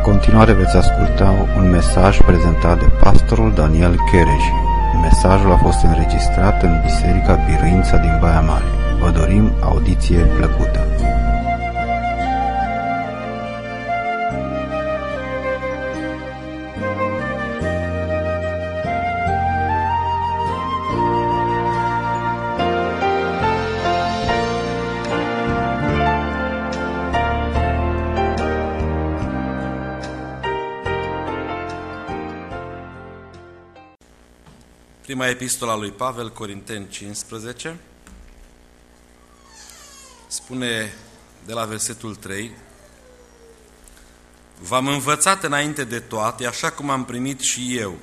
continuare veți asculta un mesaj prezentat de pastorul Daniel Chereji. Mesajul a fost înregistrat în Biserica Biruința din Baia Mare. Vă dorim audiție plăcută. Prima epistola lui Pavel, Corinteni 15, spune de la versetul 3: V-am învățat înainte de toate, așa cum am primit și eu,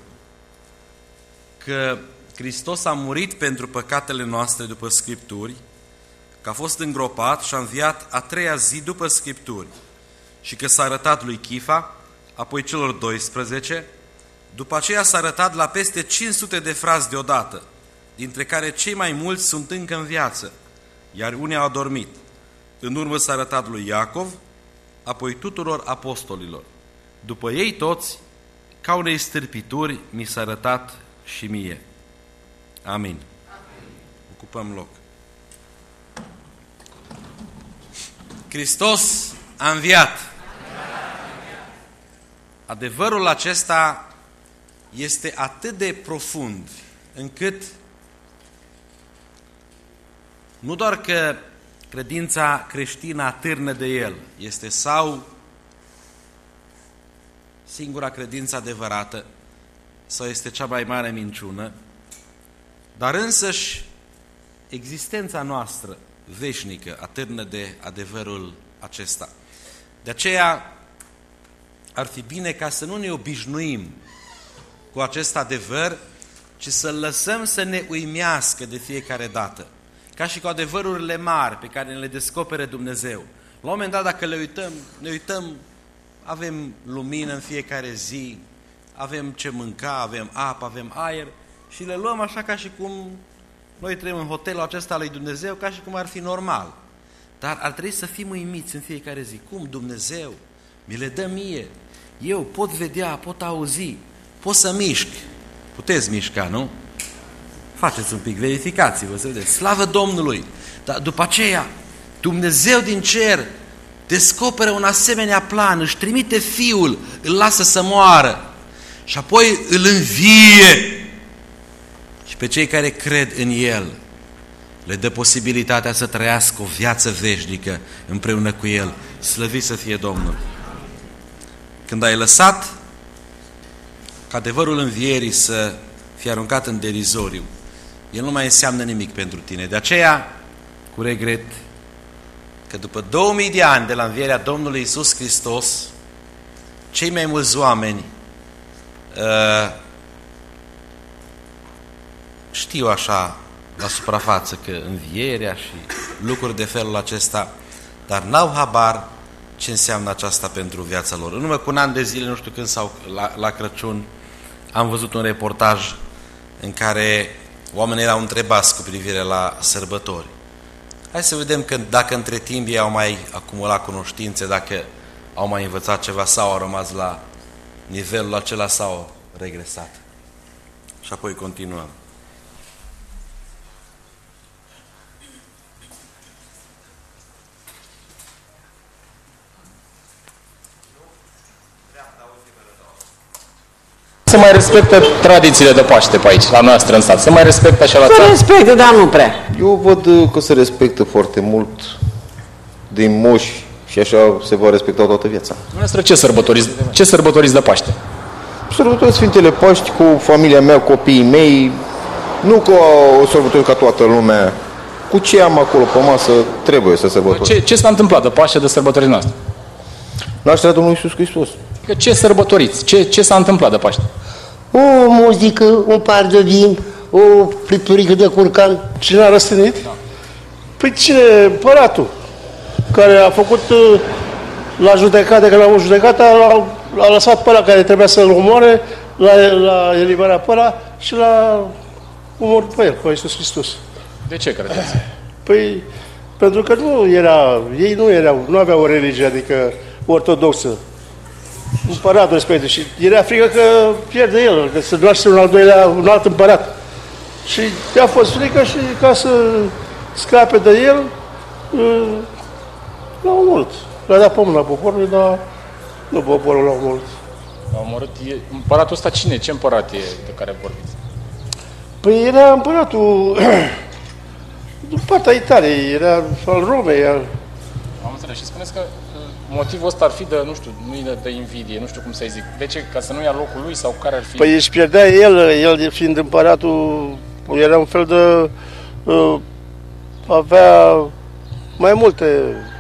că Hristos a murit pentru păcatele noastre după Scripturi, că a fost îngropat și a înviat a treia zi după Scripturi, și că s-a arătat lui Chifa, apoi celor 12, după aceea s-a arătat la peste 500 de frați deodată, dintre care cei mai mulți sunt încă în viață, iar unii au adormit. În urmă s-a arătat lui Iacov, apoi tuturor apostolilor. După ei toți, ca unei stârpituri, mi s-a arătat și mie. Amin. Ocupăm loc. Hristos a înviat. Adevărul acesta este atât de profund încât nu doar că credința creștină atârnă de el, este sau singura credință adevărată, sau este cea mai mare minciună, dar însăși existența noastră veșnică atârnă de adevărul acesta. De aceea ar fi bine ca să nu ne obișnuim cu acest adevăr, ci să-l lăsăm să ne uimească de fiecare dată. Ca și cu adevărurile mari pe care ne le descopere Dumnezeu. La un moment dat, dacă ne uităm, avem lumină în fiecare zi, avem ce mânca, avem apă, avem aer și le luăm așa ca și cum noi trăim în hotelul acesta al lui Dumnezeu, ca și cum ar fi normal. Dar ar trebui să fim uimiți în fiecare zi. Cum Dumnezeu mi le dă mie? Eu pot vedea, pot auzi, pot să mișc. Puteți mișca, nu? Faceți un pic, verificați-vă, să vedeți. Slavă Domnului! Dar după aceea, Dumnezeu din cer descoperă un asemenea plan, își trimite Fiul, îl lasă să moară și apoi îl învie. Și pe cei care cred în El le dă posibilitatea să trăiască o viață veșnică împreună cu El. Slăvit să fie Domnul! Când ai lăsat ca adevărul învierii să fie aruncat în derizoriu, el nu mai înseamnă nimic pentru tine. De aceea, cu regret, că după 2000 de ani de la învierea Domnului Iisus Hristos, cei mai mulți oameni știu așa la suprafață că învierea și lucruri de felul acesta, dar n-au habar ce înseamnă aceasta pentru viața lor. În urmă cu un an de zile, nu știu când, sau la Crăciun, am văzut un reportaj în care oamenii erau întrebați cu privire la sărbători. Hai să vedem că dacă între timp ei au mai acumulat cunoștințe, dacă au mai învățat ceva sau au rămas la nivelul acela sau au regresat. Și apoi continuăm. Se mai respectă tradițiile de Paște pe aici, la noastră în sat. Se mai respectă așa la țară? Se respectă, dar nu prea. Eu văd că se respectă foarte mult din moși și așa se va respecta toată viața. Noastră ce sărbătoriți de Paște? Sărbătoresc Sfintele Paști cu familia mea, copiii mei, nu ca o sărbători ca toată lumea. Cu ce am acolo pe masă trebuie să sărbătoresc. Ce s-a întâmplat de Paște, de sărbătorile noastre? Nașterea Domnului Iisus Hristos. Ce sărbătoriți? Ce s-a întâmplat de Paște? O muzică, un par de vin, o fripturică de curcan. Cine a răstănit? Da. Păi cine? Păratul, care a făcut la judecată, că l-a avut judecata, l-a lăsat pe ăla care trebuia să-l omoare, l-a eliberat pe ăla și l-a omorât pe el, cu Iisus Hristos. De ce credeți? Păi, pentru că ei nu aveau o religie, adică ortodoxă. împăratul respectiv. Și era frică că pierde el, că se doarse un alt împărat. Și i-a fost frică și ca să scape de el, l-a omorât. L-a dat pământ la poporul, dar nu poporul l-a omorât. L-a omorât. Împăratul ăsta cine? Ce împărat e de care vorbiți? Păi era împăratul din partea Italiei, era al Romei. Am înțeles. Și spuneți că motivul ăsta ar fi de, nu știu, nu de invidie, nu știu cum să-i zic. De ce? Ca să nu ia locul lui sau care ar fi? Păi își pierdea el fiind împăratul, era un fel de... avea mai multe...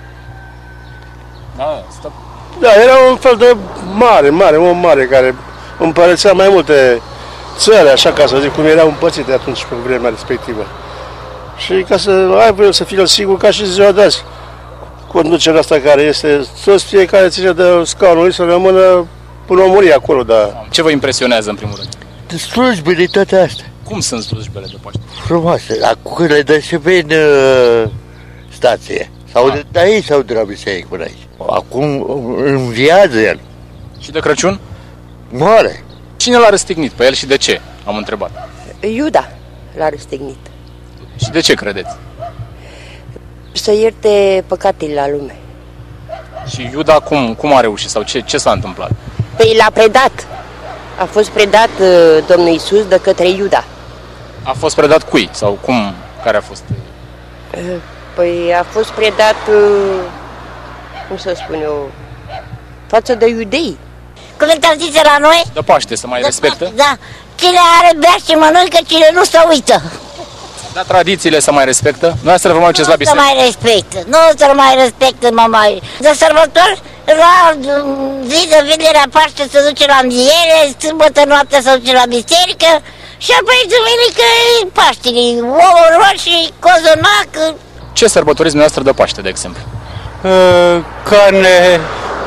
Da, era un fel de om mare, care împărățea mai multe țări, așa ca să zic, cum erau împărțite atunci pe vremea respectivă. Și ca să aibă el să fie el sigur, ca și ziua de azi, conducerea asta care este, toți fiecare ține de scaunul lui să rămână până o muri acolo, dar... Ce vă impresionează în primul rând? Slujbele toate astea. Cum sunt slujbele de Paște? Frumoase. Acum le dă și pe stație. Sau de aici sau de la biserică până aici. Acum înviază el. Și de Crăciun? Moare. Cine l-a răstignit pe el și de ce? Am întrebat. Iuda l-a răstignit. Și de ce credeți? Să ierte păcatele la lume. Și Iuda cum a reușit sau ce s-a întâmplat? Păi l-a predat. A fost predat Domnul Iisus de către Iuda. A fost predat cui? Sau cum? Care a fost? Păi a fost predat, cum să spun eu, față de iudei. Cum interzice la noi? De Paște să mai respectă? Da. Cine are bea și mănâncă, cine nu se uită. Da, tradițiile să mai respectă? Noi să vă mai duceți la biserică? Nu se mai respectă. Nu se mai respectă, mai. De sărbători, la zi de vinerea Paște se duce la înviere, sâmbătă noaptea se duce la biserică și apoi duminică Paștele, ouă roșii, cozonac. Ce sărbătoriți dumneavoastră de Paște, de exemplu? Carne,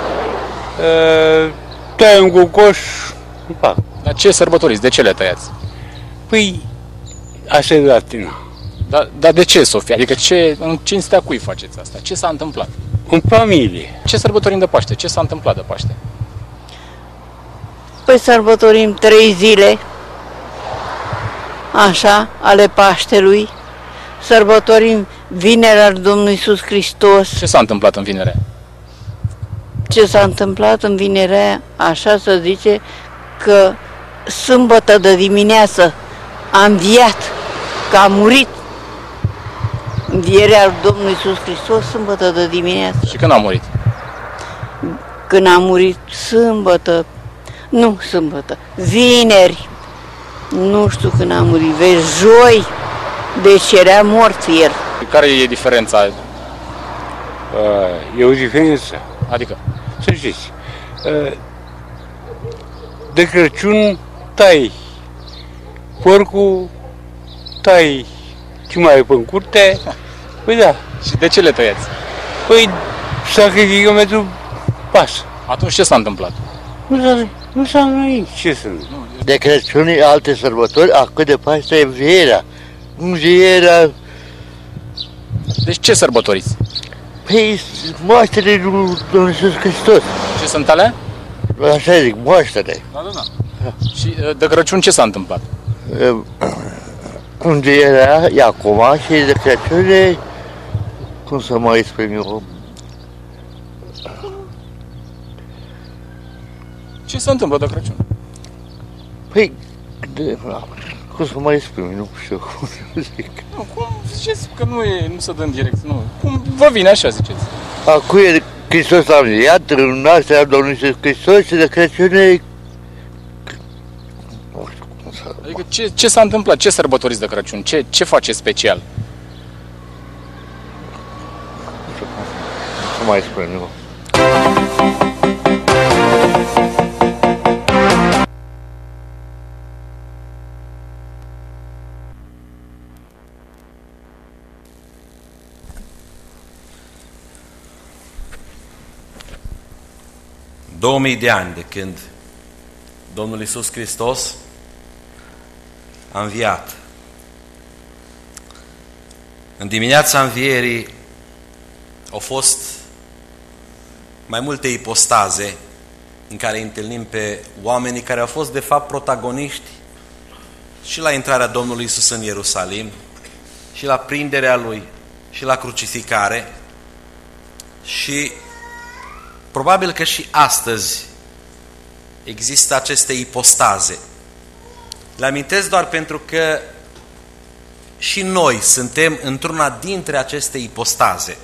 tăiem cu coș. Dar ce sărbătoriți? De ce le tăiați? Păi, așa e datina. Dar de ce, Sofia? Adică în cinstea cui faceți asta? Ce s-a întâmplat? În familie. Ce sărbătorim de Paște? Ce s-a întâmplat de Paște? Păi sărbătorim 3 zile, așa, ale Paștelui. Sărbătorim Vinerea Domnului Iisus Hristos. Ce s-a întâmplat în Vinerea? Ce s-a întâmplat în Vinerea, așa se zice, că sâmbătă de dimineață a înviat, că a murit. Învierea Domnului Iisus Hristos, sâmbătă de dimineață. Și când a murit? Când a murit vineri. Nu știu când a murit, vezi, joi. Deci era mort el. Care e diferența? E o diferență. Adică? Să știți, de Crăciun tai porcul, tai ce mai e pe-n curte. Păi da. Și de ce le tăiați? Păi sacrificăm pentru pasă. Atunci ce s-a întâmplat? Nu s-a nimic. Ce sunt? De Crăciun alte sărbători, acum de Paște e învierea. Învierea. Deci ce sărbătoriți? Păi moaștele lui Domnul Iisus Hristos. Ce sunt alea? Așa zic, moaștele. Da. Și de Crăciun ce s-a întâmplat? Învierea e acum și de Crăciun e, cum să mai exprim eu? Ce se întâmplă de Crăciun? Păi, cum să mai exprim, nu știu cum să zic. Cum ziceți că nu se dă în direct, nu. Cum vă vine așa, ziceți? Acum e Hristos a înviat, în nașterea Domnului Iisus Hristos și de Crăciun e... Nu știu cum să... Adică ce s-a întâmplat? Ce sărbătoriți de Crăciun? Ce faceți special? Nu știu cum să mai spun eu. de ani de când Domnul Iisus Hristos a înviat. În dimineața învierii au fost mai multe ipostaze în care întâlnim pe oamenii care au fost de fapt protagoniști și la intrarea Domnului Iisus în Ierusalim, și la prinderea Lui, și la crucificare. Și probabil că și astăzi există aceste ipostaze. Le amintesc doar pentru că și noi suntem într-una dintre aceste ipostaze.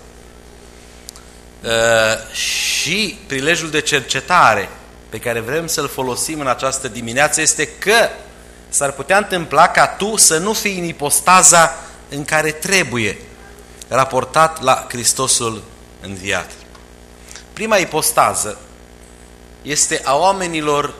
Și prilejul de cercetare pe care vrem să-l folosim în această dimineață este că s-ar putea întâmpla ca tu să nu fii în ipostaza în care trebuie, raportat la Hristosul înviat. Prima ipostază este a oamenilor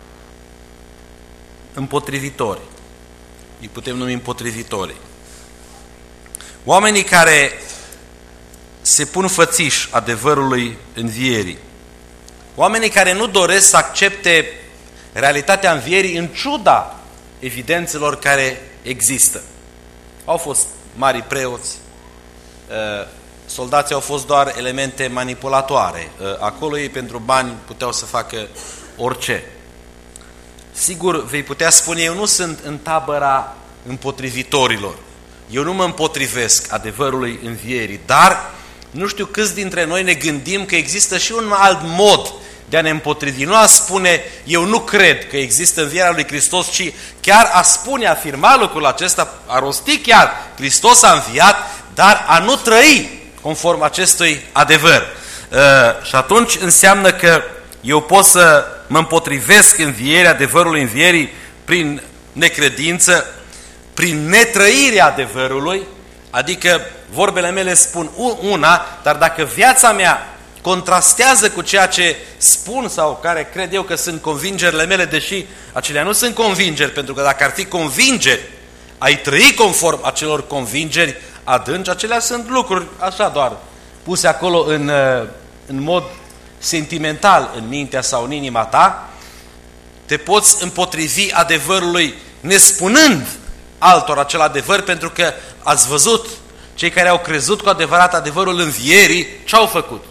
împotrivitori. Îi putem numi împotrivitori. Oamenii care se pun fățiși adevărului învierii. Oamenii care nu doresc să accepte realitatea învierii în ciuda evidențelor care există. Au fost mari preoți, soldații au fost doar elemente manipulatoare. Acolo ei pentru bani puteau să facă orice. Sigur, vei putea spune, eu nu sunt în tabăra împotrivitorilor. Eu nu mă împotrivesc adevărului învierii, dar nu știu câți dintre noi ne gândim că există și un alt mod de a ne împotrivi. Nu a spune, eu nu cred că există învierea lui Hristos, ci chiar a spune, a afirma lucrul acesta, a rosti chiar, Hristos a înviat, dar a nu trăi conform acestui adevăr. Și atunci înseamnă că eu pot să mă împotrivesc învierea, adevărului învierii, prin necredință, prin netrăirea adevărului, adică vorbele mele spun una, dar dacă viața mea contrastează cu ceea ce spun sau care cred eu că sunt convingerile mele, deși acelea nu sunt convingeri, pentru că dacă ar fi convingeri, ai trăi conform acelor convingeri adânci, acelea sunt lucruri așa doar puse acolo în mod sentimental în mintea sau în inima ta, te poți împotrivi adevărului nespunând altor acel adevăr, pentru că ați văzut cei care au crezut cu adevărat adevărul învierii, ce au făcut?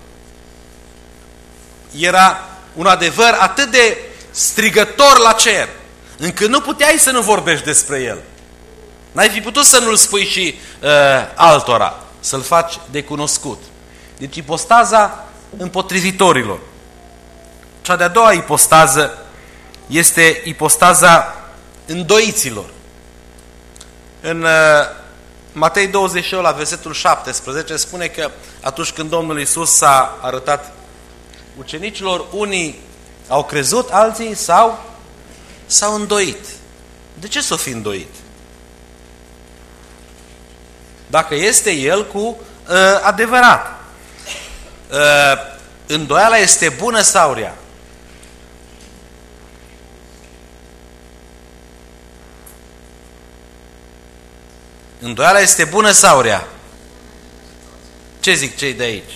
Era un adevăr atât de strigător la cer, încât nu puteai să nu vorbești despre el. N-ai fi putut să nu-l spui și altora, să-l faci de cunoscut. Deci ipostaza împotrivitorilor. Cea de-a doua ipostază este ipostaza îndoiților. În Matei 28, la versetul 17, spune că atunci când Domnul Iisus s-a arătat ucenicilor, unii au crezut, alții s-au îndoit. De ce s-o fi îndoit? Dacă este El cu adevărat. Îndoiala este bună sau rea? Îndoiala este bună sau rea? Ce zic cei de aici?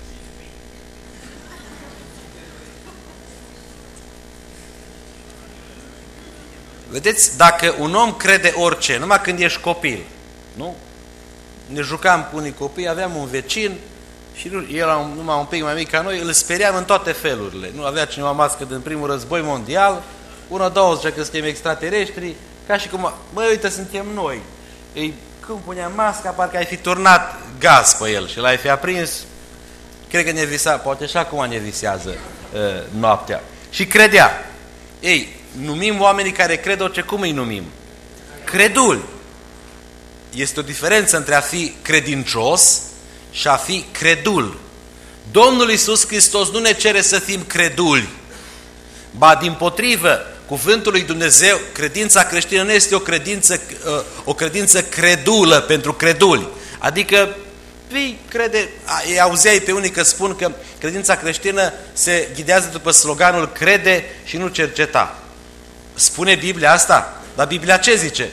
Vedeți, dacă un om crede orice, numai când ești copil, nu? Ne jucam cu unii copii, aveam un vecin și el numai un pic mai mic ca noi, îl speriam în toate felurile. Nu avea cineva mască din primul război mondial, una, două zicea că suntem extraterestri, ca și cum, măi, uite, suntem noi. Ei, când puneam masca, parcă ai fi turnat gaz pe el și l-ai fi aprins, cred că ne visa, poate și acum ne visează noaptea. Și credea. Ei, numim oamenii care cred orice, cum îi numim? Creduli. Este o diferență între a fi credincios și a fi credul. Domnul Iisus Hristos nu ne cere să fim creduli. Ba, dimpotrivă, cuvântul lui Dumnezeu, credința creștină nu este o credință credulă pentru creduli. Adică, auzeai pe unii că spun că credința creștină se ghidează după sloganul crede și nu cerceta. Spune Biblia asta? Dar Biblia ce zice?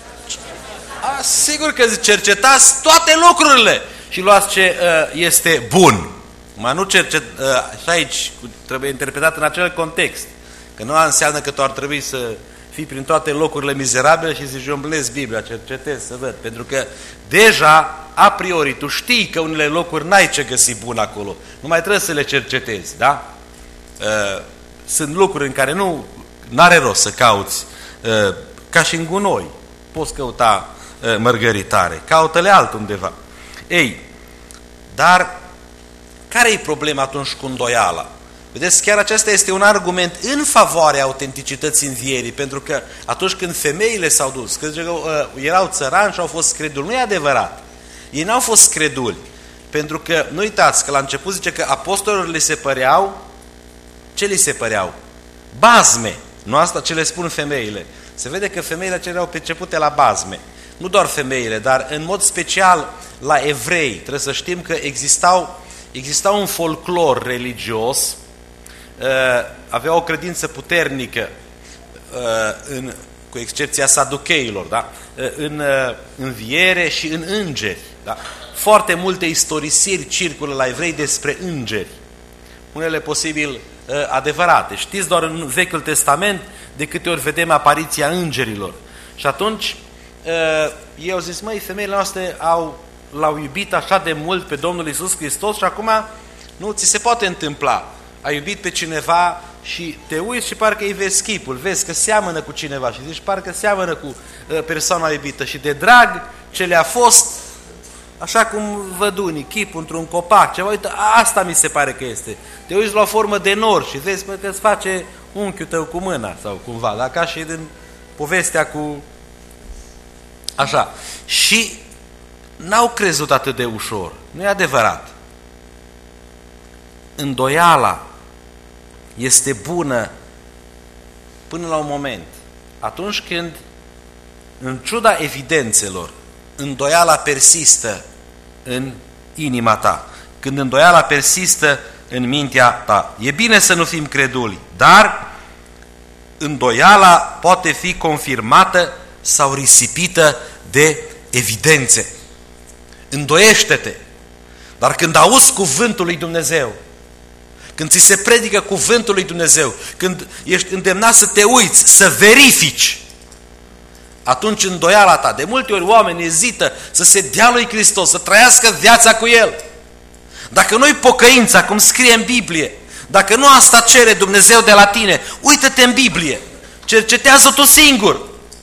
Sigur că cercetați toate lucrurile și luați ce este bun. Mă nu și aici trebuie interpretat în acel context. Că nu înseamnă că tu ar trebui să fii prin toate locurile mizerabile și să jomblezi Biblia, cercetezi să văd. Pentru că deja, a priori, tu știi că unele locuri n-ai ce găsi bun acolo. Nu mai trebuie să le cercetezi, da? sunt lucruri în care nu are rost să cauți, ca și în gunoi, poți căuta mărgăritare, caută-le altundeva. Ei, dar care e problema atunci cu îndoiala? Vedeți, chiar acesta este un argument în favoarea autenticității învierii, pentru că atunci când femeile s-au dus, că erau țărani și au fost creduli, nu e adevărat. Ei n-au fost creduli, pentru că, nu uitați că la început zice că apostolilor li se păreau, ce li se păreau? Bazme, nu asta ce le spun femeile. Se vede că femeile acelea erau percepute la bazme. Nu doar femeile, dar în mod special la evrei. Trebuie să știm că exista un folclor religios, avea o credință puternică, cu excepția saducheilor, da? În înviere și în îngeri. Da? Foarte multe istorisiri circulă la evrei despre îngeri. Unele posibil adevărate. Știți, doar în Vechiul Testament de câte ori vedem apariția îngerilor. Și atunci eu zis, măi, femeile noastre l-au iubit așa de mult pe Domnul Iisus Hristos și acum nu ți se poate întâmpla. Ai iubit pe cineva și te uiți și parcă îi vezi chipul, vezi că seamănă cu cineva și zici parcă seamănă cu persoana iubită și de drag ce le-a fost, așa cum văd unii, chipul într-un copac, ceva, uite, asta mi se pare că este. Te uiți la o formă de nor și vezi că îți face unchiul tău cu mâna sau cumva, da? Ca și din povestea cu... Așa. Și n-au crezut atât de ușor. Nu e adevărat. Îndoiala este bună până la un moment. Atunci când, în ciuda evidențelor, îndoiala persistă în inima ta. Când îndoiala persistă în mintea ta. E bine să nu fim creduli, dar îndoiala poate fi confirmată sau risipită de evidențe. Îndoiește-te. Dar când auzi cuvântul lui Dumnezeu, când ți se predică cuvântul lui Dumnezeu, când ești îndemnat să te uiți, să verifici, atunci îndoiala ta, de multe ori oamenii ezită să se dea lui Hristos, să trăiască viața cu El. Dacă nu-i pocăința, cum scrie în Biblie, dacă nu asta cere Dumnezeu de la tine, uită-te în Biblie, cercetează tu singur.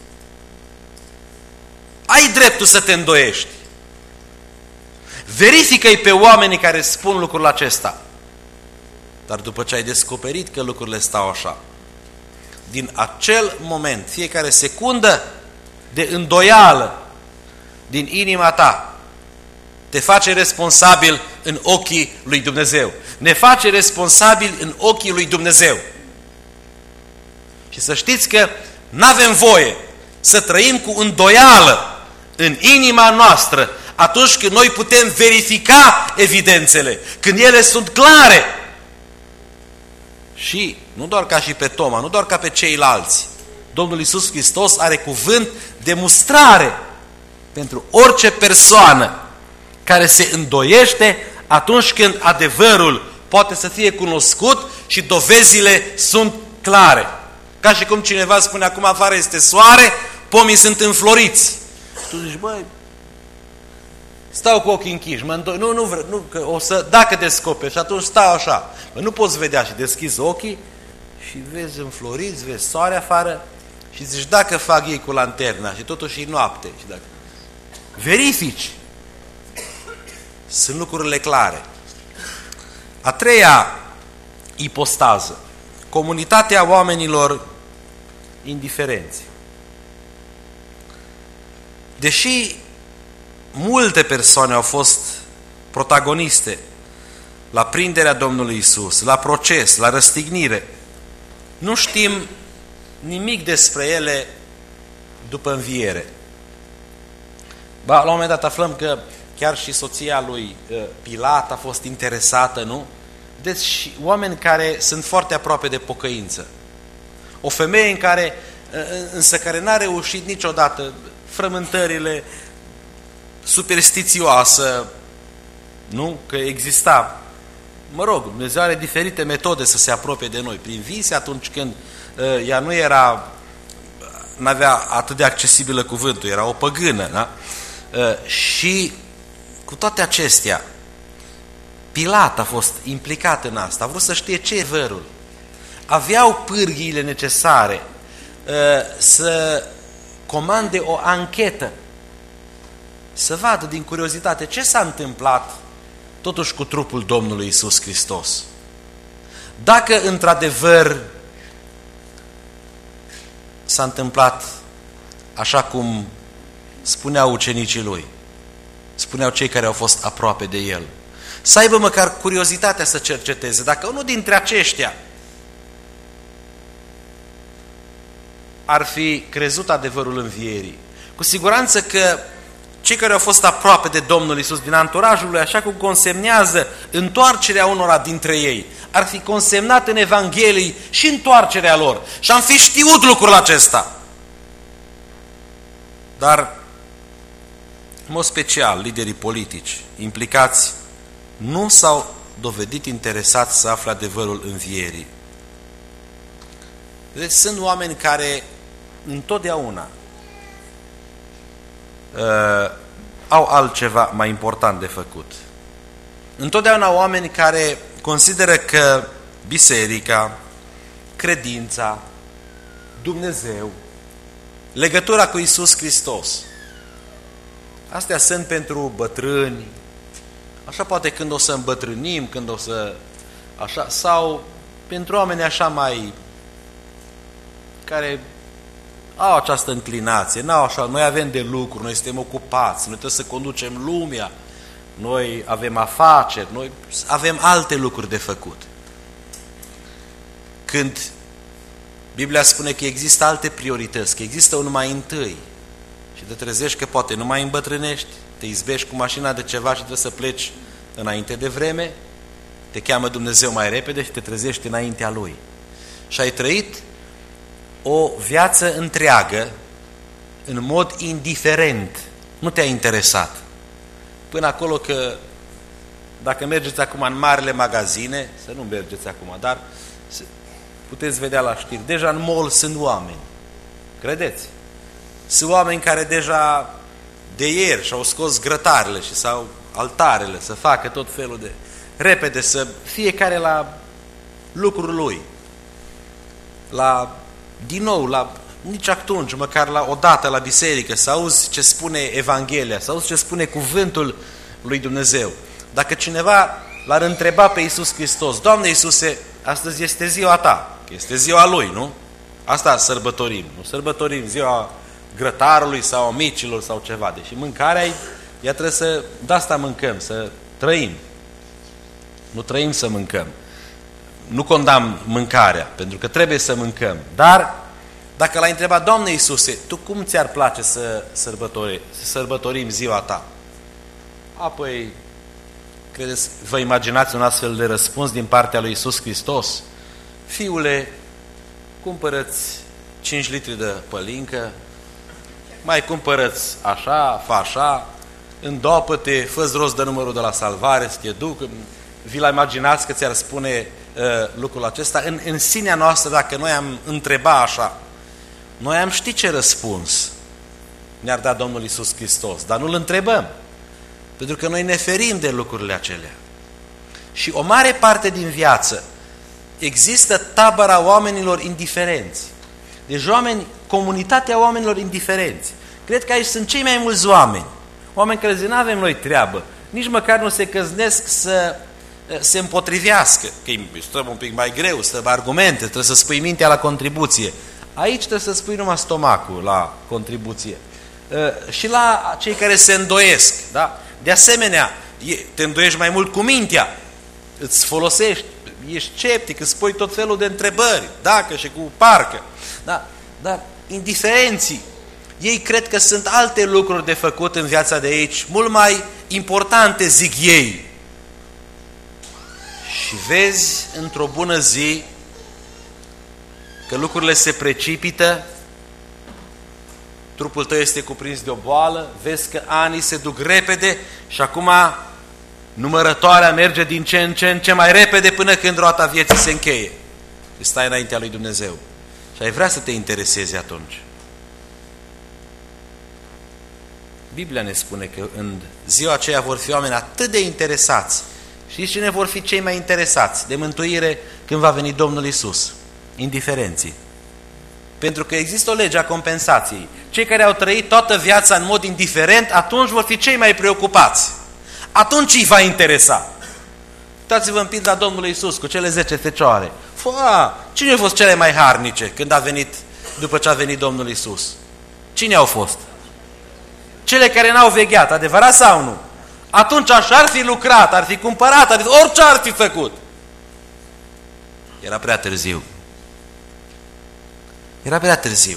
Ai dreptul să te îndoiești. Verifică-i pe oamenii care spun lucrul acesta. Dar după ce ai descoperit că lucrurile stau așa, din acel moment, fiecare secundă de îndoială din inima ta te face responsabil în ochii lui Dumnezeu. Ne face responsabil în ochii lui Dumnezeu. Și să știți că n-avem voie să trăim cu îndoială în inima noastră atunci când noi putem verifica evidențele, când ele sunt clare. Și nu doar ca și pe Toma, nu doar ca pe ceilalți. Domnul Iisus Hristos are cuvânt de mustrare pentru orice persoană care se îndoiește atunci când adevărul poate să fie cunoscut și dovezile sunt clare. Ca și cum cineva spune acum afară este soare, pomii sunt înfloriți. Tu zici, băi, stau cu ochii închiși, nu vreau, că o să, dacă descoperi și atunci stau așa. Bă, nu poți vedea și deschizi ochii și vezi înfloriți, vezi soare afară și zici, dacă fac ei cu lanterna și totuși e noapte. Și dacă... Verifici. Sunt lucrurile clare. A treia ipostază. Comunitatea oamenilor indiferenți. Deși multe persoane au fost protagoniste la prinderea Domnului Iisus, la proces, la răstignire, nu știm nimic despre ele după înviere. Ba, la un moment dat aflăm că chiar și soția lui Pilat a fost interesată, nu? Deci oameni care sunt foarte aproape de pocăință. O femeie însă care n-a reușit niciodată frământările, superstițioasă, nu? Că exista. Mă rog, Dumnezeu are diferite metode să se apropie de noi. Prin vise, atunci când ea n-avea atât de accesibilă cuvântul, era o păgână, da? Și cu toate acestea, Pilat a fost implicat în asta, a vrut să știe ce e adevărul. aveau pârghiile necesare să comande o anchetă, să vadă din curiozitate ce s-a întâmplat totuși cu trupul Domnului Iisus Hristos. Dacă într-adevăr s-a întâmplat așa cum spuneau ucenicii lui, spuneau cei care au fost aproape de el, să aibă măcar curiozitatea să cerceteze dacă unul dintre aceștia ar fi crezut adevărul învierii. Cu siguranță că cei care au fost aproape de Domnul Iisus din anturajul lui, așa cum consemnează întoarcerea unora dintre ei, ar fi consemnat în Evanghelii și întoarcerea lor și am fi știut lucrul acesta. Dar, în mod special, liderii politici implicați nu s-au dovedit interesați să afle adevărul învierii. Deci sunt oameni care întotdeauna au altceva mai important de făcut. Întotdeauna oameni care consideră că biserica, credința, Dumnezeu, legătura cu Iisus Hristos, astea sunt pentru bătrâni, așa poate când o să îmbătrânim, când o să așa, sau pentru oameni așa mai care au această înclinație, n-au așa, noi avem de lucru, noi suntem ocupați, noi trebuie să conducem lumea, noi avem afaceri, noi avem alte lucruri de făcut. Când Biblia spune că există alte priorități, că există un mai întâi și te trezești că poate nu mai îmbătrânești, te izbești cu mașina de ceva și trebuie să pleci înainte de vreme, te cheamă Dumnezeu mai repede și te trezești înaintea Lui. Și ai trăit o viață întreagă în mod indiferent, nu te-a interesat. Până acolo că dacă mergeți acum în marile magazine, să nu mergeți acum, dar puteți vedea la știri, deja în mall sunt oameni, credeți? Sunt oameni care deja de ieri și-au scos grătarele și sau altarele să facă tot felul de repede, să fiecare la lucrul lui, din nou, nici atunci, măcar o dată la biserică, să auzi ce spune Evanghelia, să auzi ce spune cuvântul lui Dumnezeu. Dacă cineva l-ar întreba pe Iisus Hristos, Doamne Iisuse, astăzi este ziua ta, este ziua Lui, nu? Asta sărbătorim, nu sărbătorim ziua grătarului sau a micilor sau ceva. Deși mâncarea, ea trebuie de asta mâncăm, să trăim. Nu trăim să mâncăm. Nu condamn mâncarea, pentru că trebuie să mâncăm. Dar, dacă l-ai întrebat, Doamne Iisuse, Tu cum ți-ar place să sărbătorim ziua Ta? Apoi, credeți, vă imaginați un astfel de răspuns din partea lui Iisus Hristos? Fiule, cumpărăți 5 litri de pălincă, mai cumpărăți așa, fa așa, îndopă-te, fă-ți rost de numărul de la salvare, să te duc. Vi-l imaginați că ți-ar spune lucrul acesta? În sinea noastră, dacă noi am întreba așa, noi am ști ce răspuns ne-ar da Domnul Iisus Hristos, dar nu-L întrebăm, pentru că noi ne ferim de lucrurile acelea. Și o mare parte din viață există tabăra oamenilor indiferenți. Deci comunitatea oamenilor indiferenți. Cred că aici sunt cei mai mulți oameni care zic, nu avem noi treabă, nici măcar nu se căznesc să se împotrivească, că stăm un pic mai greu, stăm argumente, trebuie să spui mintea la contribuție. Aici trebuie să spui numai stomacul la contribuție. Și la cei care se îndoiesc, da? De asemenea, te îndoiești mai mult cu mintea, îți folosești, ești sceptic, îți spui tot felul de întrebări, dacă și cu parcă. Da? Dar indiferenții, ei cred că sunt alte lucruri de făcut în viața de aici, mult mai importante, zic ei. Și vezi într-o bună zi că lucrurile se precipită, trupul tău este cuprins de o boală, vezi că anii se duc repede și acum numărătoarea merge din ce în ce mai repede până când roata vieții se încheie. Stai înaintea lui Dumnezeu și ai vrea să te interesezi atunci. Biblia ne spune că în ziua aceea vor fi oameni atât de interesați. Știți cine vor fi cei mai interesați de mântuire când va veni Domnul Iisus? Indiferenții. Pentru că există o lege a compensației. Cei care au trăit toată viața în mod indiferent, atunci vor fi cei mai preocupați. Atunci îi va interesa. Uitați-vă în pilda Domnului Iisus cu cele 10 fecioare. Cine au fost cele mai harnice când a venit, după ce a venit Domnul Iisus? Cine au fost? Cele care n-au vegheat, adevărat sau nu? Atunci așa ar fi lucrat, ar fi cumpărat, orice ar fi făcut. Era prea târziu. Era prea târziu.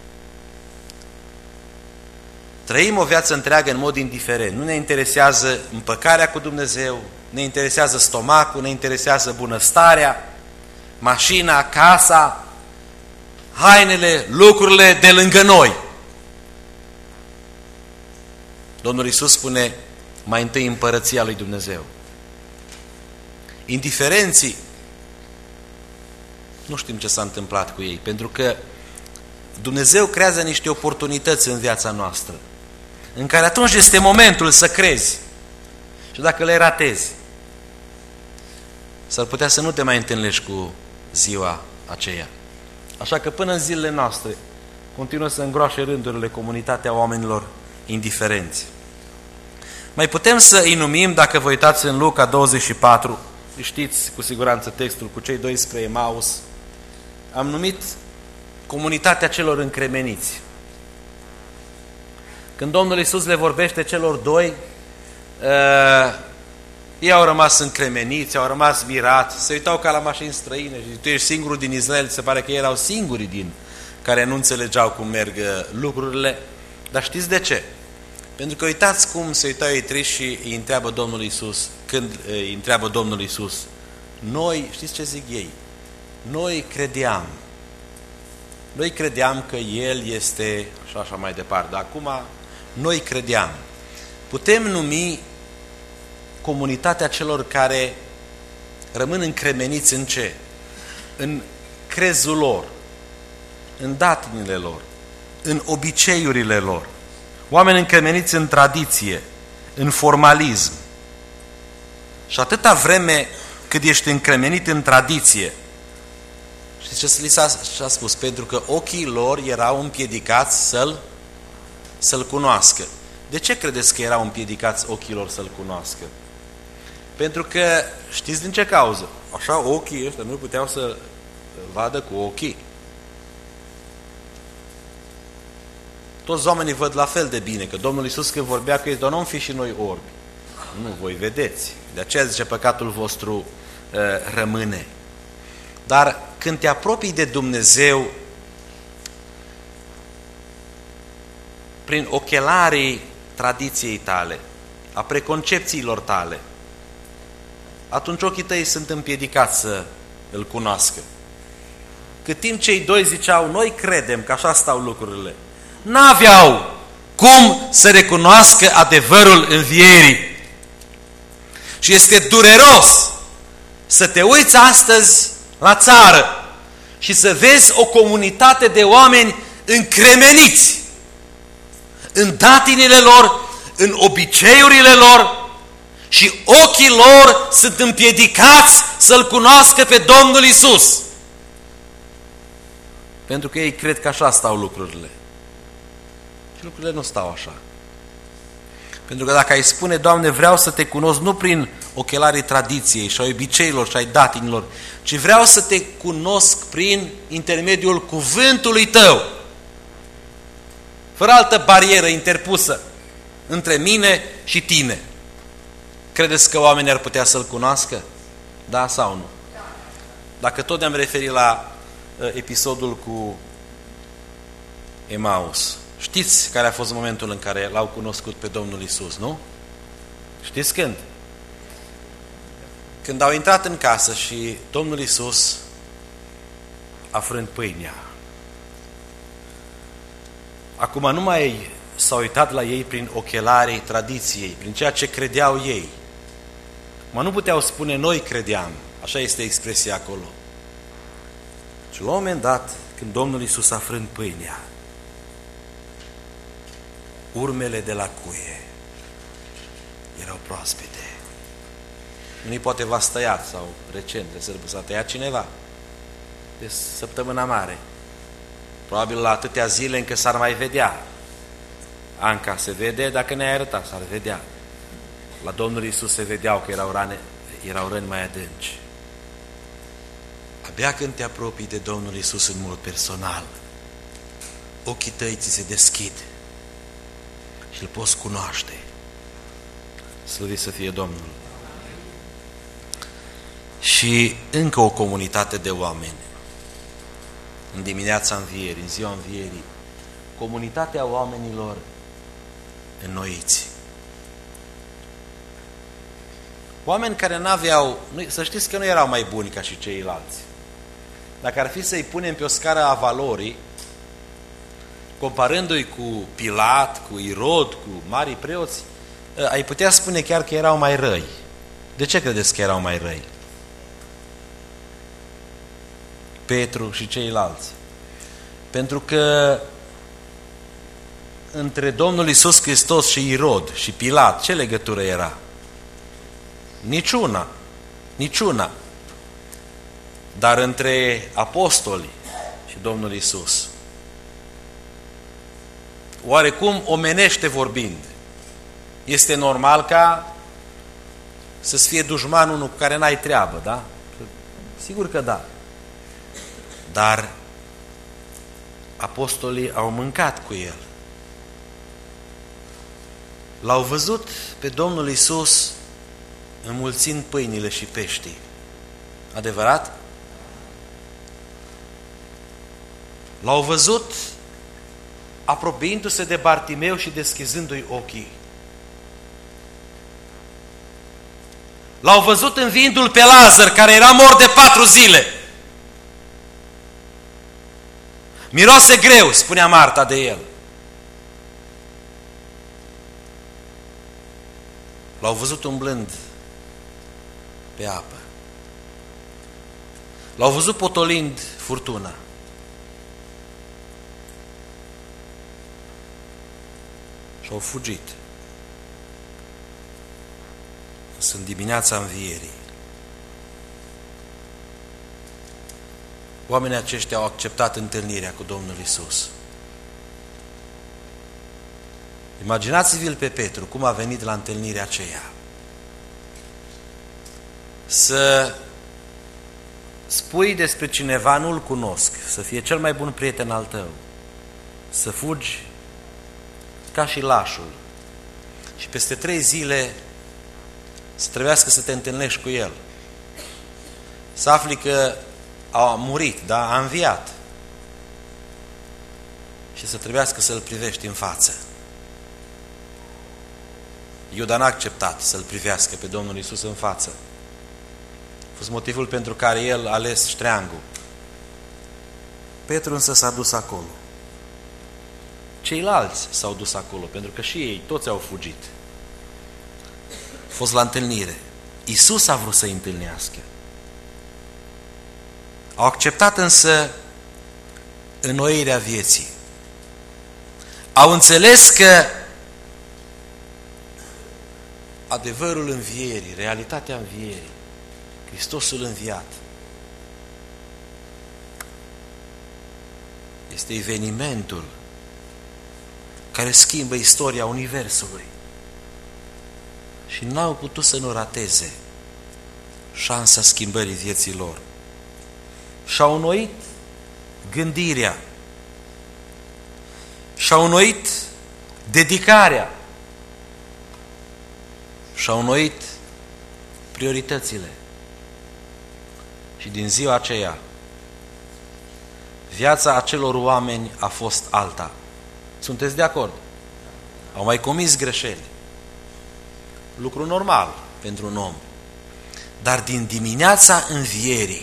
Trăim o viață întreagă în mod indiferent. Nu ne interesează împăcarea cu Dumnezeu, ne interesează stomacul, ne interesează bunăstarea, mașina, casa, hainele, lucrurile de lângă noi. Domnul Iisus spune mai întâi împărăția lui Dumnezeu. Indiferenții, nu știm ce s-a întâmplat cu ei, pentru că Dumnezeu creează niște oportunități în viața noastră, în care atunci este momentul să crezi. Și dacă le ratezi, s-ar putea să nu te mai întâlnești cu ziua aceea. Așa că până în zilele noastre continuă să îngroașe rândurile comunitatea oamenilor indiferenți. Mai putem să îi numim, dacă vă uitați în Luca 24, știți cu siguranță textul cu cei 2 spre Emaus, am numit comunitatea celor încremeniți. Când Domnul Iisus le vorbește celor 2, ei au rămas încremeniți, au rămas mirați, se uitau ca la mașini străine și tu ești singurul din Israel, se pare că ei erau singurii din care nu înțelegeau cum merg lucrurile. Dar știți de ce? Pentru că uitați cum se uitau ei triși și îi întreabă Domnul Iisus, când îi întreabă Domnul Iisus, noi, știți ce zic ei? Noi credeam că El este, și așa mai departe, dar acum noi credeam. Putem numi comunitatea celor care rămân încremeniți în ce? În crezul lor, în datinile lor, în obiceiurile lor. Oameni încremeniți în tradiție, în formalism. Și atâta vreme cât ești încremenit în tradiție, știți ce li s-a spus? Pentru că ochii lor erau împiedicați să-L cunoască. De ce credeți că erau împiedicați ochii lor să-L cunoască? Pentru că, știți din ce cauză? Așa ochii ăștia nu puteau să vadă cu ochii. Toți oamenii văd la fel de bine, că Domnul Iisus când vorbea că ei, dar nu fi și noi orbi. Nu, voi vedeți. De aceea zice, păcatul vostru rămâne. Dar când te apropii de Dumnezeu prin ochelarii tradiției tale, a preconcepțiilor tale, atunci ochii tăi sunt împiedicați să Îl cunoască. Cât timp cei 2 ziceau, noi credem că așa stau lucrurile, n-aveau cum să recunoască adevărul învierii. Și este dureros să te uiți astăzi la țară și să vezi o comunitate de oameni încremeniți în datinile lor, în obiceiurile lor, și ochii lor sunt împiedicați să-L cunoască pe Domnul Iisus. Pentru că ei cred că așa stau lucrurile. Și lucrurile nu stau așa. Pentru că dacă ai spune, Doamne, vreau să te cunosc nu prin ochelarii tradiției și a obiceiilor și ai datinilor, ci vreau să te cunosc prin intermediul cuvântului Tău, fără altă barieră interpusă între mine și tine. Credeți că oamenii ar putea să-L cunoască? Da sau nu? Dacă tot ne-am referit la episodul cu Emaus, știți care a fost momentul în care L-au cunoscut pe Domnul Iisus, nu? Știți când? Când au intrat în casă și Domnul Iisus a frânt pâinea. Acum nu mai s-au uitat la ei prin ochelarii tradiției, prin ceea ce credeau ei. Mă nu puteau spune, noi credeam. Așa este expresia acolo. Și la un moment dat, când Domnul Iisus a frânt pâinea, urmele de la cuie erau proaspete. Unii poate v-a stăiat sau recent de sărbă s-a tăiat cineva. de săptămâna mare. Probabil la atâtea zile încă s-ar mai vedea. Anca se vede, dacă ne-ai arătat, s-ar vedea. La Domnul Iisus se vedeau că erau răni mai adânci. Abia când te apropii de Domnul Iisus în mod personal, ochii tăi ți se deschid și îl poți cunoaște. Slăvit să fie Domnul. Și încă o comunitate de oameni. În dimineața învierii, în ziua învierii, comunitatea oamenilor înnoiți. Oameni care n-aveau, să știți că nu erau mai buni ca și ceilalți. Dacă ar fi să-i punem pe o scară a valorii, comparându-i cu Pilat, cu Irod, cu marii preoți, ai putea spune chiar că erau mai răi. De ce credeți că erau mai răi? Petru și ceilalți. Pentru că între Domnul Iisus Hristos și Irod și Pilat, ce legătură era? Niciuna. Niciuna. Dar între apostoli și Domnul Iisus, oarecum omenește vorbind, este normal ca să-ți fie dușman unul cu care n-ai treabă, da? Sigur că da. Dar apostolii au mâncat cu el. L-au văzut pe Domnul Iisus înmulțind pâinile și peștii. Adevărat? L-au văzut apropiindu-se de Bartimeu și deschizându-i ochii. L-au văzut înviindu-l pe Lazar, care era mort de 4 zile. Miroase greu, spunea Marta de el. L-au văzut umblând pe apă. L-au văzut potolind furtuna. Și au fugit. Sunt dimineața învierii. Oamenii aceștia au acceptat întâlnirea cu Domnul Iisus. Imaginați-vi-l pe Petru, cum a venit la întâlnirea aceea. Să spui despre cineva, nu-l cunosc, să fie cel mai bun prieten al tău, să fugi ca și lașul și peste 3 zile să trebuiască să te întâlnești cu el. Să afli că a murit, da? A înviat. Și să trebuiască să-l privești în față. Iuda n-a acceptat să-l privească pe Domnul Iisus în față. A fost motivul pentru care el a ales ștreangul. Petru însă s-a dus acolo. Ceilalți s-au dus acolo, pentru că și ei, toți au fugit. A fost la întâlnire. Iisus a vrut să-i întâlnească. Au acceptat însă înnoirea vieții. Au înțeles că adevărul învierii, realitatea învierii, Hristosul înviat, este evenimentul care schimbă istoria Universului. Și n-au putut să nu rateze șansa schimbării vieții lor. Și-au înnoit gândirea, și-au înnoit dedicarea, și-au înnoit prioritățile. Și din ziua aceea, viața acelor oameni a fost alta. Sunteți de acord? Au mai comis greșeli. Lucru normal pentru un om. Dar din dimineața învierii,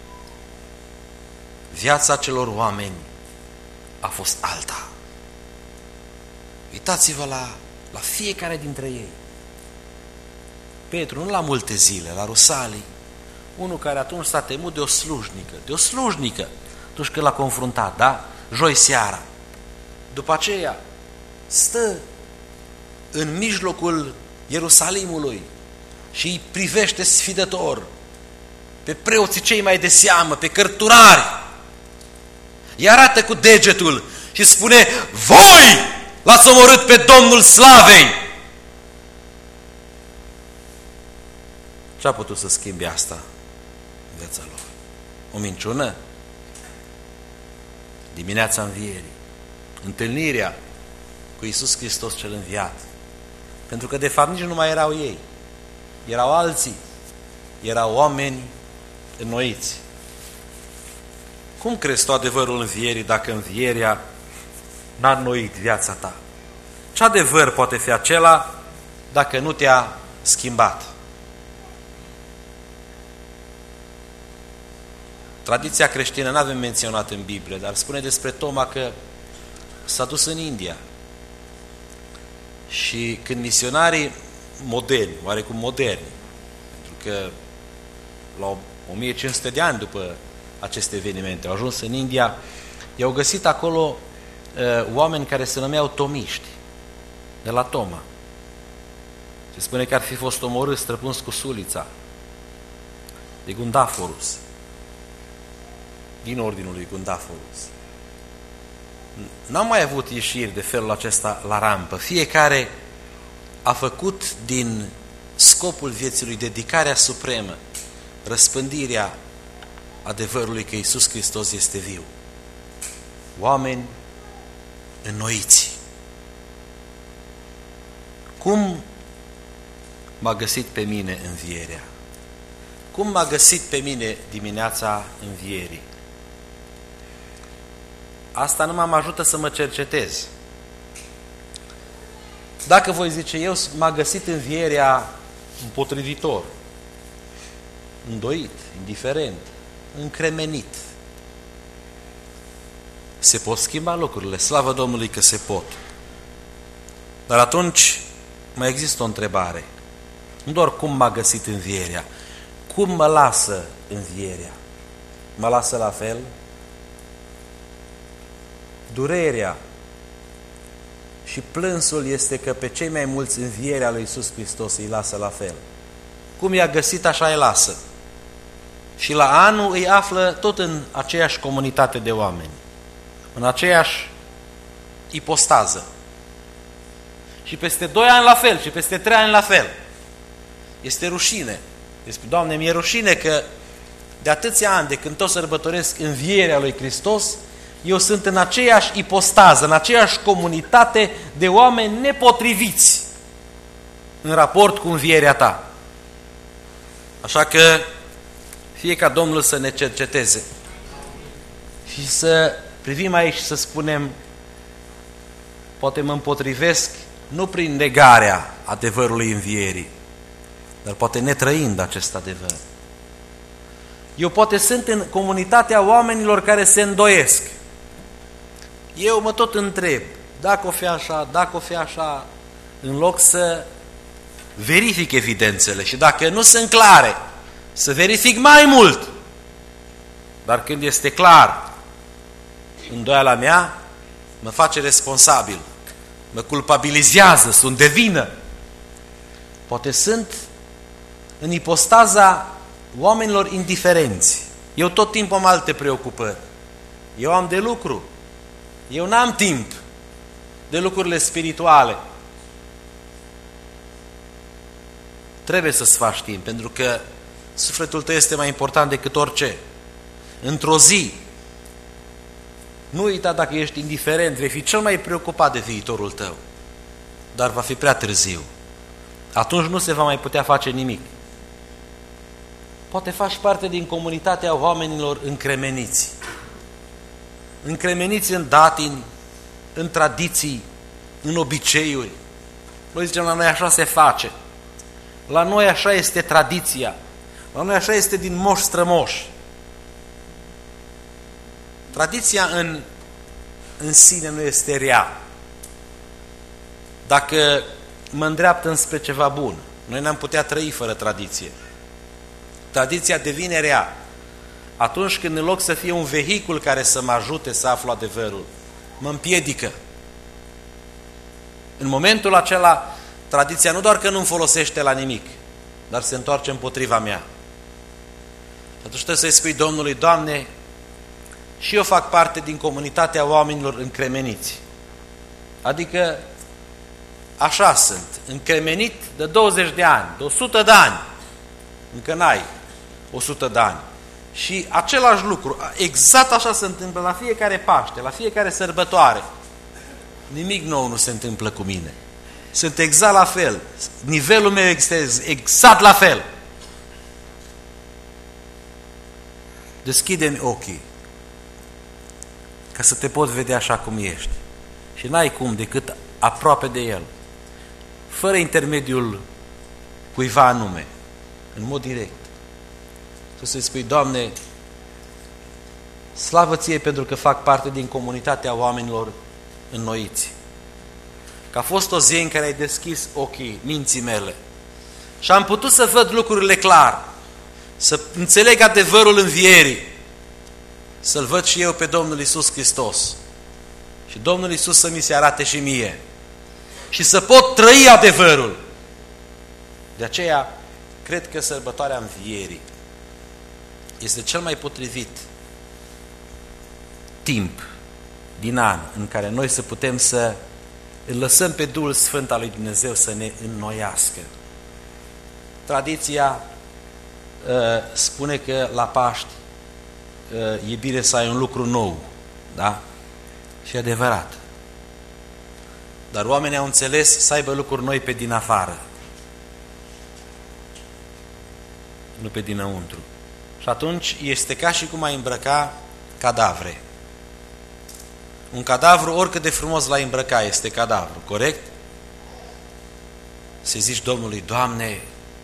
viața acelor oameni a fost alta. Uitați-vă la fiecare dintre ei. Petru, nu la multe zile, la Rusalii, unul care atunci s-a temut de o slujnică, atunci când l-a confruntat, da? Joi seara. După aceea, stă în mijlocul Ierusalimului și îi privește sfidător pe preoții cei mai de seamă, pe cărturari, Îi arată cu degetul și spune: voi l-ați omorât pe Domnul Slavei! Ce a putut să schimbe asta în viața lor? O minciună? Dimineața învierii, întâlnirea cu Iisus Hristos cel înviat. Pentru că de fapt nici nu mai erau ei, erau alții, erau oameni înnoiți. Cum crezi tu adevărul învierii dacă învierea n-a înnoit viața ta? Ce adevăr poate fi acela dacă nu te-a schimbat? Tradiția creștină nu avem menționat în Biblie, dar spune despre Toma că s-a dus în India. Și când misionarii moderni, oarecum moderni, pentru că la 1500 de ani după aceste evenimente au ajuns în India, i-au găsit acolo oameni care se numeau tomiști, de la Toma. Se spune că ar fi fost omorâți, străpuns cu sulița de Gundaforus, din ordinul lui Gundaforus. N-am mai avut ieșiri de felul acesta la rampă. Fiecare a făcut din scopul vieții lui dedicarea supremă, răspândirea adevărului că Iisus Hristos este viu. Oameni înnoiți. Cum m-a găsit pe mine învierea? Cum m-a găsit pe mine dimineața învierii? Asta nu mă ajută să mă cercetez. Dacă voi zice eu, m-a găsit învierea împotrivitor, îndoit, indiferent, încremenit. Se pot schimba lucrurile, slavă Domnului că se pot. Dar atunci mai există o întrebare. Nu doar cum m-a găsit învierea, cum mă lasă învierea? Mă lasă la fel? Durerea și plânsul este că pe cei mai mulți învierea lui Iisus Hristos îi lasă la fel. Cum i-a găsit, așa îi lasă. Și la anul îi află tot în aceeași comunitate de oameni, în aceeași ipostază. Și peste 2 ani la fel, și peste 3 ani la fel. Este rușine. Spune: Doamne, mi-e rușine că de atâția ani, de când tot sărbătoresc învierea lui Hristos, eu sunt în aceeași ipostază, în aceeași comunitate de oameni nepotriviți în raport cu învierea ta. Așa că fie ca Domnul să ne cerceteze și să privim aici și să spunem: poate mă împotrivesc nu prin negarea adevărului învierii, dar poate netrăind acest adevăr. Eu poate sunt în comunitatea oamenilor care se îndoiesc. Eu mă tot întreb, dacă o fi așa, dacă o fi așa, în loc să verific evidențele și dacă nu sunt clare, să verific mai mult. Dar când este clar, îndoiala mea mă face responsabil, mă culpabilizează, sunt de vină. Poate sunt în ipostaza oamenilor indiferenți. Eu tot timpul am alte preocupări. Eu am de lucru. Eu n-am timp de lucrurile spirituale. Trebuie să-ți faci timp, pentru că sufletul tău este mai important decât orice. Într-o zi, nu uita, dacă ești indiferent, vei fi cel mai preocupat de viitorul tău. Dar va fi prea târziu. Atunci nu se va mai putea face nimic. Poate faci parte din comunitatea oamenilor încremeniți. Încremeniți în datini, în tradiții, în obiceiuri. Noi zicem, la noi așa se face. La noi așa este tradiția. La noi așa este din moși strămoși. Tradiția în sine nu este rea. Dacă mă îndreaptă înspre ceva bun, noi n-am putea trăi fără tradiție. Tradiția devine rea atunci când, în loc să fie un vehicul care să mă ajute să aflu adevărul, mă împiedică. În momentul acela, tradiția nu doar că nu-mi folosește la nimic, dar se întoarce împotriva mea. Atunci trebuie să-i spui Domnului: Doamne, și eu fac parte din comunitatea oamenilor încremeniți. Adică așa sunt, încremenit de 20 de ani, de 100 de ani. Încă n-ai 100 de ani. Și același lucru, exact așa se întâmplă la fiecare Paște, la fiecare sărbătoare. Nimic nou nu se întâmplă cu mine. Sunt exact la fel. Nivelul meu este exact la fel. Deschide-mi ochii ca să te poți vedea așa cum ești. Și n-ai cum decât aproape de El, fără intermediul cuiva anume, în mod direct. Tu să-i spui: Doamne, slavă Ție pentru că fac parte din comunitatea oamenilor înnoiți. Că a fost o zi în care ai deschis ochii minții mele și am putut să văd lucrurile clar, să înțeleg adevărul învierii, să-L văd și eu pe Domnul Iisus Hristos și Domnul Iisus să mi se arate și mie și să pot trăi adevărul. De aceea, cred că sărbătoarea învierii este cel mai potrivit timp din an în care noi să putem să îl lăsăm pe Duhul Sfânt al lui Dumnezeu să ne înnoiască. Tradiția spune că la Paști e bine să ai un lucru nou, da? Și e adevărat. Dar oamenii au înțeles să aibă lucruri noi pe din afară, nu pe dinăuntru. Și atunci este ca și cum ai îmbrăca cadavre. Un cadavru, oricât de frumos l-ai îmbrăca, este cadavru, corect? Să zici Domnului: Doamne,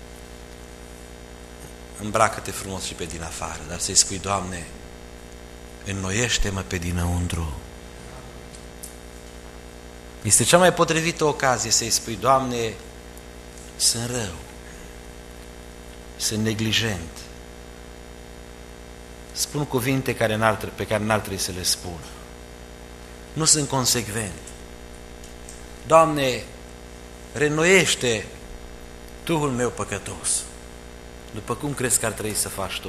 îmbracă-te frumos și pe din afară, dar să-i spui: Doamne, înnoiește-mă pe dinăuntru. Este cea mai potrivită ocazie să-i spui: Doamne, sunt rău, sunt neglijent, spun cuvinte pe care n-ar trebui să le spun, nu sunt consecvent. Doamne, reînnoiește Duhul meu păcătos, după cum crezi că ar trebui să faci Tu.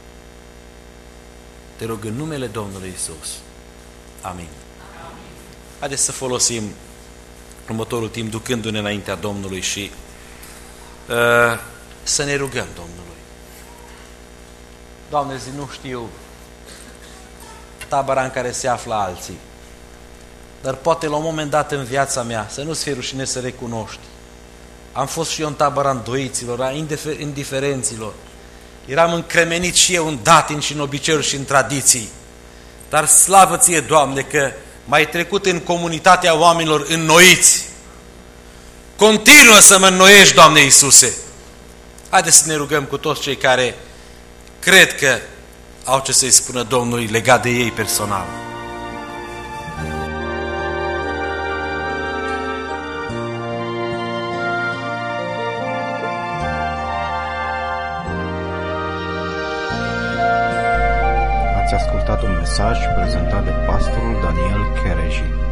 Te rog în numele Domnului Iisus. Amin. Haideți să folosim următorul timp ducându-ne înaintea Domnului și să ne rugăm Domnului. Doamne, zi, nu știu tabăra în care se află alții, dar poate la un moment dat în viața mea să nu-ți fie rușine să recunoști. Am fost și eu în tabăra îndoiților, a indiferenților. Eram încremenit și eu în datini și în obiceiuri și în tradiții. Dar slavă Ție, Doamne, că m-ai trecut în comunitatea oamenilor înnoiți. Continuă să mă înnoiești, Doamne Iisuse. Haideți să ne rugăm cu toți cei care cred că au ce să-i spună Domnului legat de ei personal. Ați ascultat un mesaj prezentat de pastorul Daniel Chereji.